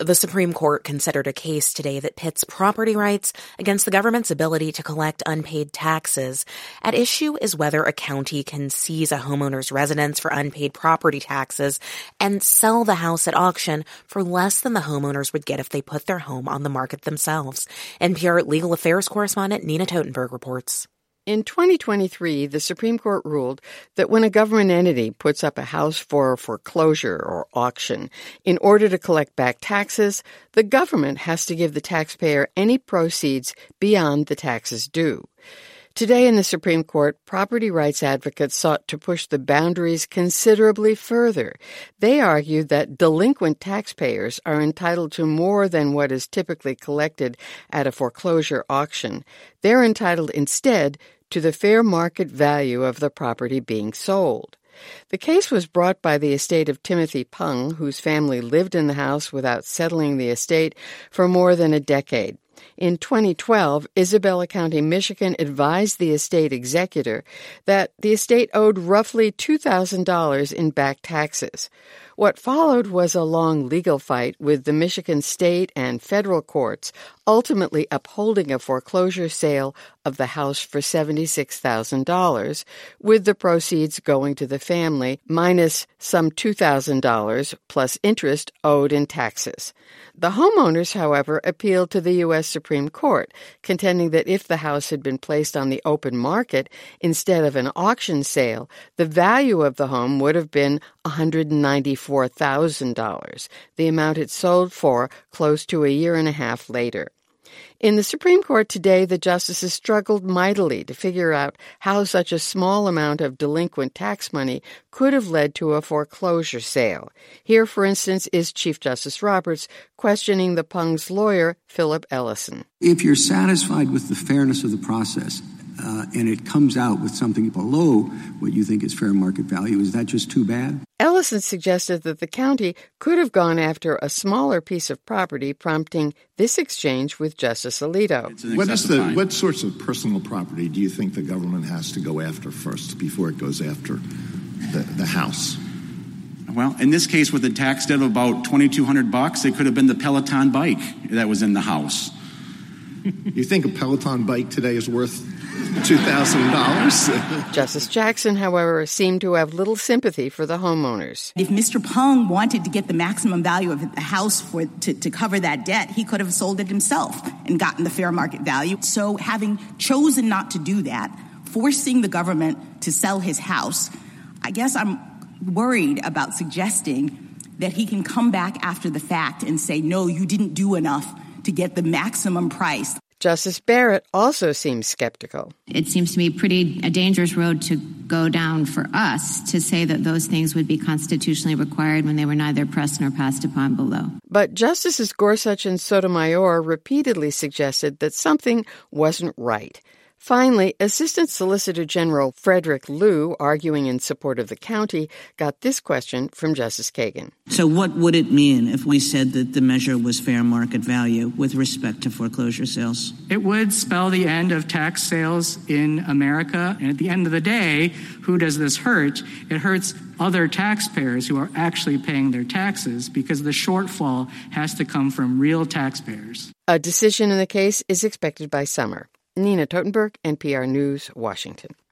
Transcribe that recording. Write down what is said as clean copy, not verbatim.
The Supreme Court considered a case today that pits property rights against the government's ability to collect unpaid taxes. At issue is whether a county can seize a homeowner's residence for unpaid property taxes and sell the house at auction for less than the homeowners would get if they put their home on the market themselves. NPR legal affairs correspondent Nina Totenberg reports. In 2023, the Supreme Court ruled that when a government entity puts up a house for foreclosure or auction, in order to collect back taxes, the government has to give the taxpayer any proceeds beyond the taxes due. Today in the Supreme Court, property rights advocates sought to push the boundaries considerably further. They argued that delinquent taxpayers are entitled to more than what is typically collected at a foreclosure auction. They're entitled instead to the fair market value of the property being sold. The case was brought by the estate of Timothy Pung, whose family lived in the house without settling the estate for more than a decade. In 2012, Isabella County, Michigan advised the estate executor that the estate owed roughly $2,000 in back taxes. What followed was a long legal fight with the Michigan state and federal courts, ultimately upholding a foreclosure sale of the house for $76,000, with the proceeds going to the family, minus some $2,000 plus interest owed in taxes. The homeowners, however, appealed to the U.S. Supreme Court, contending that if the house had been placed on the open market instead of an auction sale, the value of the home would have been $194,000, the amount it sold for close to a year and a half later. In the Supreme Court today, the justices struggled mightily to figure out how such a small amount of delinquent tax money could have led to a foreclosure sale. Here, for instance, is Chief Justice Roberts questioning the Pung's lawyer, Philip Ellison. If you're satisfied with the fairness of the process, and it comes out with something below what you think is fair market value, is that just too bad? Ellison suggested that the county could have gone after a smaller piece of property, prompting this exchange with Justice Alito. What sorts of personal property do you think the government has to go after first before it goes after the house? Well, in this case, with a tax debt of about $2,200, it could have been the Peloton bike that was in the house. You think a Peloton bike today is worth $2,000? Justice Jackson, however, seemed to have little sympathy for the homeowners. If Mr. Pung wanted to get the maximum value of the house to cover that debt, he could have sold it himself and gotten the fair market value. So having chosen not to do that, forcing the government to sell his house, I guess I'm worried about suggesting that he can come back after the fact and say, no, you didn't do enough to get the maximum price. Justice Barrett also seems skeptical. It seems to me a dangerous road to go down for us to say that those things would be constitutionally required when they were neither pressed nor passed upon below. But Justices Gorsuch and Sotomayor repeatedly suggested that something wasn't right. Finally, Assistant Solicitor General Frederick Liu, arguing in support of the county, got this question from Justice Kagan. So what would it mean if we said that the measure was fair market value with respect to foreclosure sales? It would spell the end of tax sales in America. And at the end of the day, who does this hurt? It hurts other taxpayers who are actually paying their taxes because the shortfall has to come from real taxpayers. A decision in the case is expected by summer. Nina Totenberg, NPR News, Washington.